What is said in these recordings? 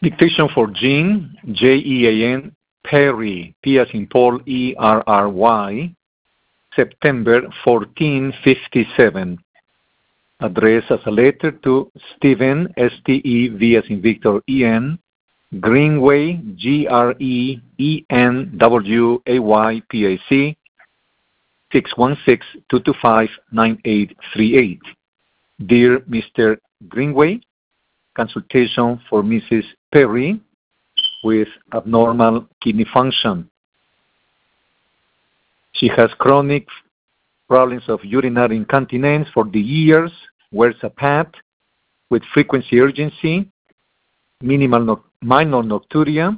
Dictation for Jean, Jean, Perry, P as in Paul, Erry, September 1457. Address as a letter to Stephen, S-T-E-V as in Victor, E-N, Greenway, Greenway, PAC, 616-225-9838. Dear Mr. Greenway, consultation for Mrs. Perry with abnormal kidney function. She has chronic problems of urinary incontinence for the years, wears a pad with frequency urgency, minor nocturia.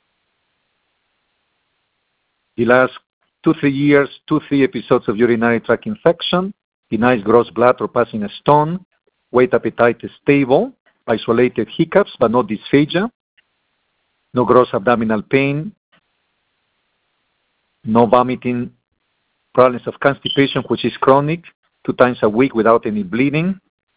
The last 2-3 years, 2-3 episodes of urinary tract infection, denies gross blood or passing a stone, weight appetite is stable, isolated hiccups but no dysphagia, no gross abdominal pain, no vomiting, problems of constipation, which is chronic, 2 times a week without any bleeding,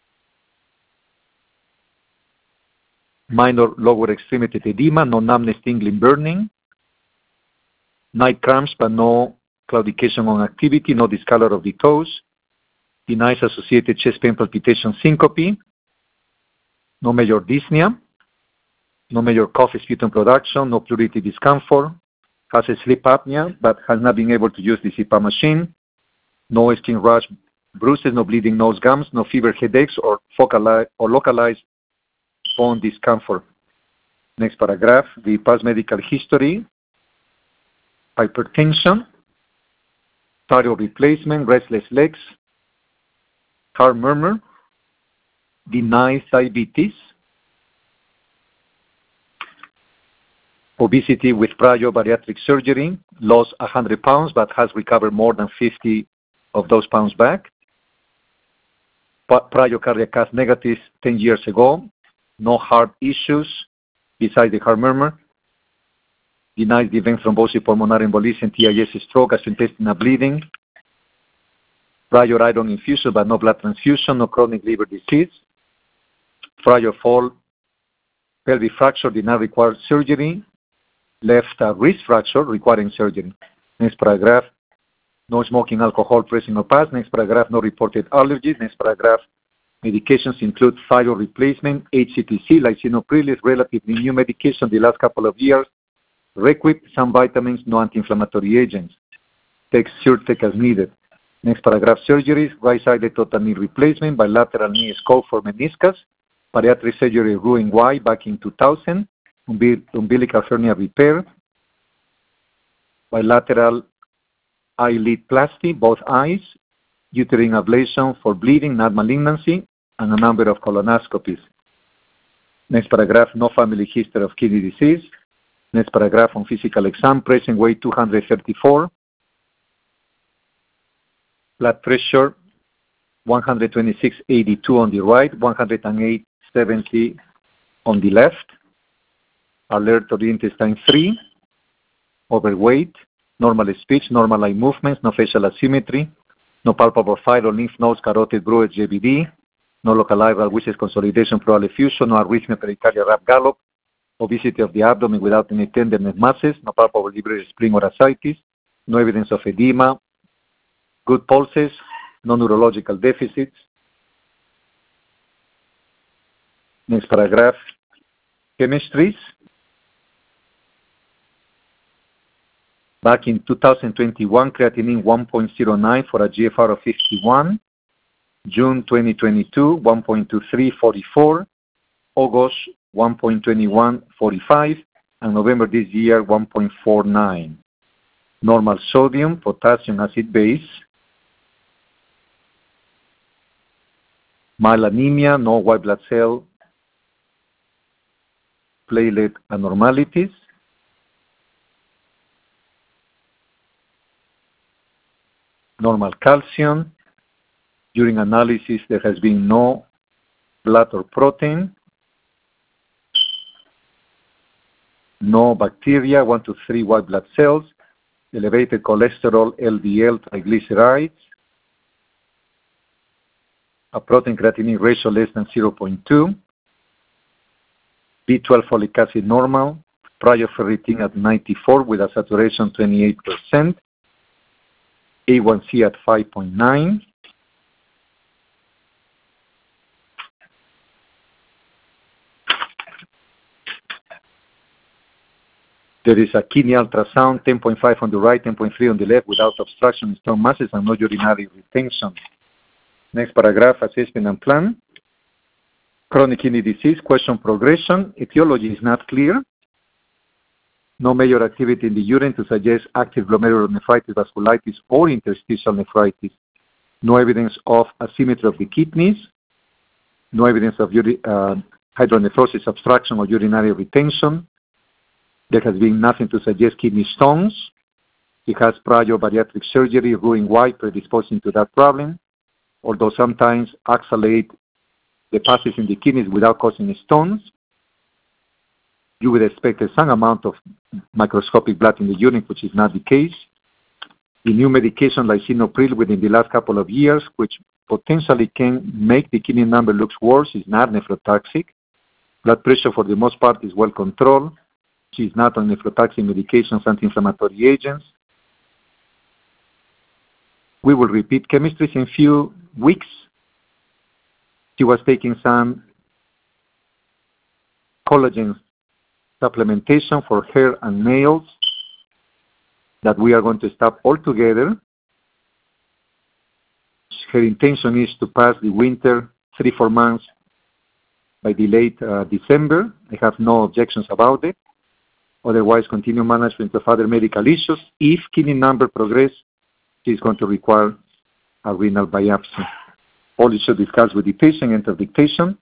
minor lower extremity edema, no numbness, tingling, burning, night cramps but no claudication on activity, no discolor of the toes, denies associated chest pain, palpitation, syncope, no major dyspnea, no major cough, sputum production, no pleurisy discomfort, has a sleep apnea but has not been able to use the CPAP machine, no skin rash, bruises, no bleeding nose, gums, no fever, headaches, or localized bone discomfort. Next paragraph, the past medical history, hypertension, thyroid replacement, restless legs, heart murmur, denies diabetes, obesity with prior bariatric surgery, lost 100 pounds but has recovered more than 50 of those pounds back, prior cardiac cath negative 10 years ago, no heart issues besides the heart murmur, denies the vein thrombosis, pulmonary embolism, TIS, stroke, gastrointestinal bleeding, prior iron infusion but no blood transfusion, no chronic liver disease, prior fall, pelvic fracture did not require surgery, left wrist fracture requiring surgery. Next paragraph, no smoking, alcohol, pressing or past. Next paragraph, no reported allergies. Next paragraph, medications include thyroid replacement, HCTC, lisinopril is relatively new medication the last couple of years, Requip, some vitamins, no anti-inflammatory agents. Take Zyrtec as needed. Next paragraph, surgeries, right-sided total knee replacement, bilateral knee scope for meniscus, bariatric surgery Roux Y back in 2000, umbilical hernia repair, bilateral eyelid plasty, both eyes, uterine ablation for bleeding, not malignancy, and a number of colonoscopies. Next paragraph, no family history of kidney disease. Next paragraph on physical exam, present weight 234, blood pressure 126/82 on the right, 108/70 on the left, alert of the intestine 3, overweight, normal speech, normal eye movements, no facial asymmetry, no palpable thyroid, lymph nodes, carotid, Bruet, JBD, no localized Wishes consolidation, pleural effusion, no arrhythmia, pericardial rap gallop, obesity of the abdomen without any tenderness masses, no palpable liver spleen or ascites, no evidence of edema, good pulses, no neurological deficits. Next paragraph, chemistries. Back in 2021, creatinine 1.09 for a GFR of 51. June 2022, 1.2344. August, 1.2145. And November this year, 1.49. Normal sodium, potassium, acid base. Mild anemia, no white blood cell, platelet abnormalities. Normal calcium. During analysis, there has been no blood or protein. No bacteria, 1 to 3 white blood cells. Elevated cholesterol, LDL, triglycerides. A protein creatinine ratio less than 0.2. B12 folic acid normal, prior ferritin at 94 with a saturation 28%, A1C at 5.9. There is a kidney ultrasound, 10.5 on the right, 10.3 on the left, without obstruction in stone masses and no urinary retention. Next paragraph, assessment and plan. Chronic kidney disease, question progression. Etiology is not clear. No major activity in the urine to suggest active glomerulonephritis, vasculitis, or interstitial nephritis. No evidence of asymmetry of the kidneys. No evidence of hydronephrosis, obstruction, or urinary retention. There has been nothing to suggest kidney stones. He has prior bariatric surgery, ruling white, predisposing to that problem, although sometimes oxalate deposits in the kidneys without causing stones. You would expect some amount of microscopic blood in the urine, which is not the case. The new medication, lisinopril, within the last couple of years, which potentially can make the kidney number look worse, is not nephrotoxic. Blood pressure, for the most part, is well controlled. She is not on nephrotoxic medications, anti-inflammatory agents. We will repeat chemistries in a few weeks. She was taking some collagen supplementation for hair and nails that we are going to stop altogether. Her intention is to pass the winter 3-4 months by the late December. I have no objections about it. Otherwise, continue management of other medical issues. If kidney number progress, she is going to require a renal biopsy. All issues discussed with the patient, enter dictation.